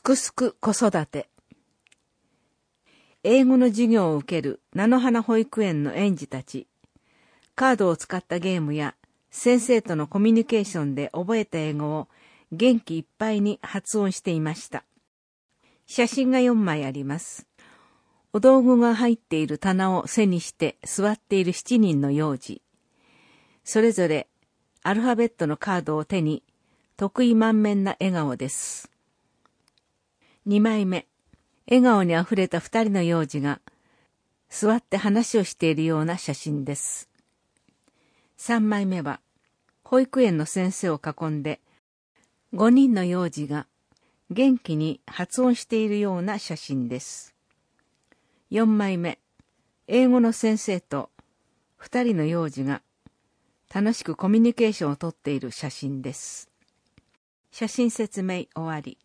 くすく子育て。英語の授業を受ける菜の花保育園の園児たち。カードを使ったゲームや先生とのコミュニケーションで覚えた英語を元気いっぱいに発音していました。写真が4枚あります。お道具が入っている棚を背にして座っている7人の幼児。それぞれアルファベットのカードを手に得意満面な笑顔です。2枚目、笑顔にあふれた2人の幼児が座って話をしているような写真です。3枚目は保育園の先生を囲んで5人の幼児が元気に発音しているような写真です。4枚目、英語の先生と2人の幼児が楽しくコミュニケーションをとっている写真です。写真説明終わり。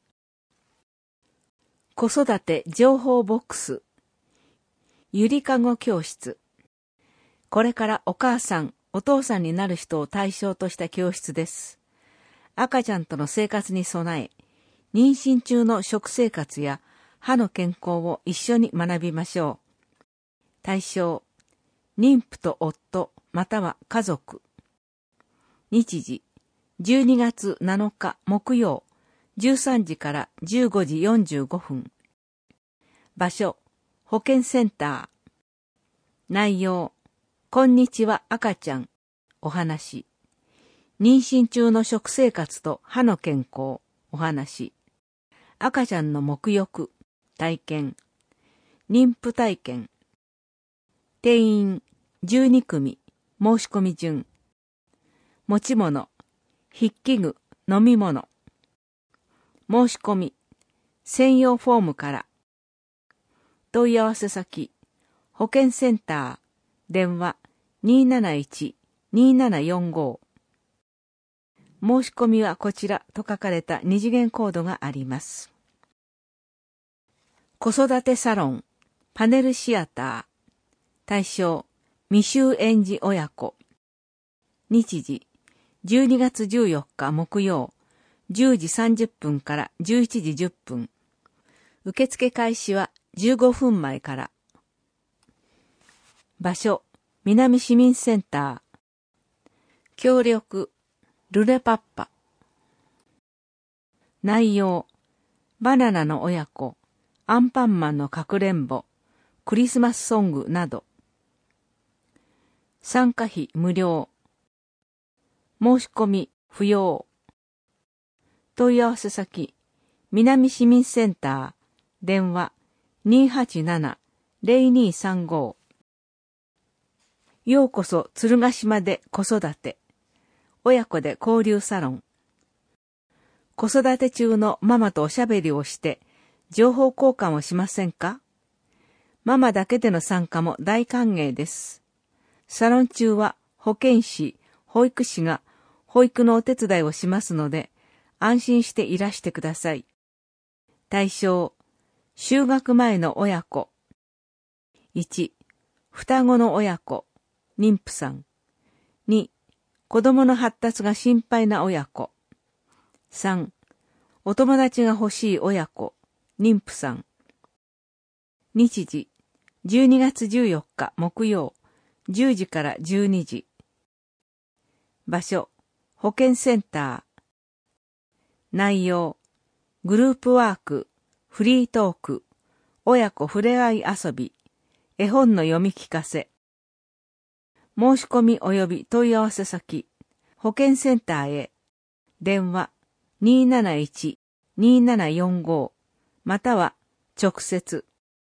子育て情報ボックス。ゆりかご教室。これからお母さん、お父さんになる人を対象とした教室です。赤ちゃんとの生活に備え、妊娠中の食生活や歯の健康を一緒に学びましょう。対象、妊婦と夫、または家族。日時、12月7日木曜、13時から15時45分。場所、保健センター。内容、こんにちは赤ちゃん、お話。妊娠中の食生活と歯の健康、お話。赤ちゃんの沐浴、体験。妊婦体験。定員12組、申し込み順。持ち物、筆記具、飲み物。申し込み、専用フォームから。問い合わせ先、保健センター、電話 271-2745。申し込みはこちらと書かれた二次元コードがあります。子育てサロン、パネルシアター。対象、未就園児親子。日時、12月14日木曜、10時30分から11時10分。受付開始は15分前から。場所、南市民センター。協力、ルレパッパ。内容、バナナの親子、アンパンマンのかくれんぼ、クリスマスソングなど。参加費無料。申し込み不要。問い合わせ先、南市民センター、電話 287-0235。ようこそ鶴ヶ島で子育て。親子で交流サロン。子育て中のママとおしゃべりをして、情報交換をしませんか？ママだけでの参加も大歓迎です。サロン中は保健師、保育士が保育のお手伝いをしますので、安心していらしてください。対象、就学前の親子。1、双子の親子、妊婦さん。2、子供の発達が心配な親子。3、お友達が欲しい親子、妊婦さん。日時、12月14日木曜、10時から12時。場所、保健センター。内容、グループワーク、フリートーク、親子ふれあい遊び、絵本の読み聞かせ。申し込み及び問い合わせ先、保健センターへ、電話 271-2745 または直接。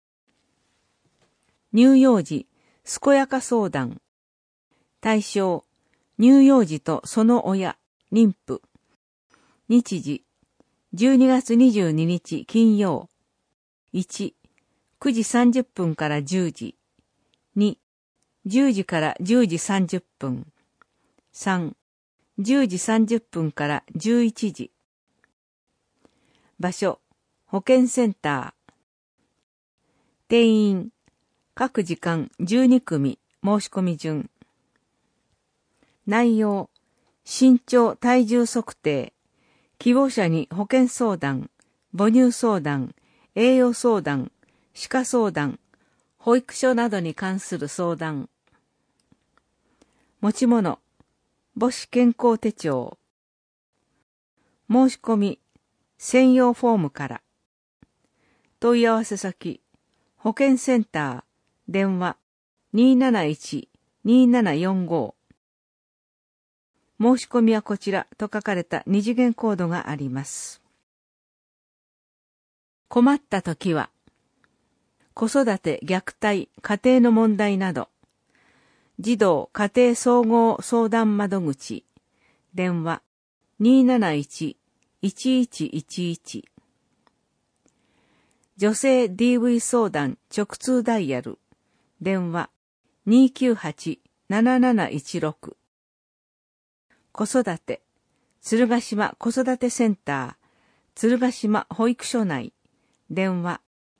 乳幼児健やか相談。対象、乳幼児とその親、妊婦。日時、12月22日金曜。1、9時30分から10時。2、10時から10時30分。3、10時30分から11時。場所、保健センター。定員、各時間12組、申し込み順。内容、身長体重測定、希望者に保健相談、 母乳相談、栄養相談、歯科相談、保育所などに関する相談。持ち物、母子健康手帳。申し込み、専用フォームから。問い合わせ先、保健センター、電話 271-2745。申し込みはこちらと書かれた二次元コードがあります。困ったときは、子育て、虐待、家庭の問題など、児童家庭総合相談窓口、電話 271-1111。女性 DV 相談直通ダイヤル、電話 298-7716。子育て、鶴ヶ島子育てセンター、鶴ヶ島保育所内、電話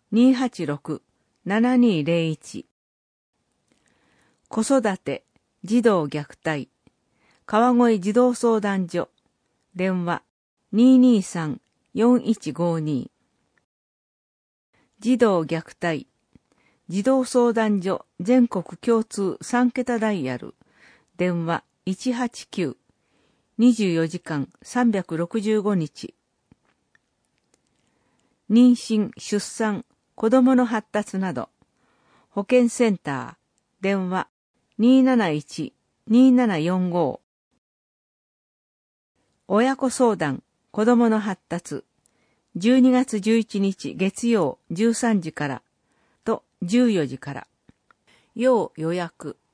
286-7201。子育て、児童虐待、川越児童相談所、電話 223-4152。児童虐待、児童相談所全国共通3桁ダイヤル、電話 189、24時間365日。妊娠、出産、子供の発達など、保健センター、電話 271-2745。親子相談、子供の発達、12月11日月曜13時からと14時から。要予約。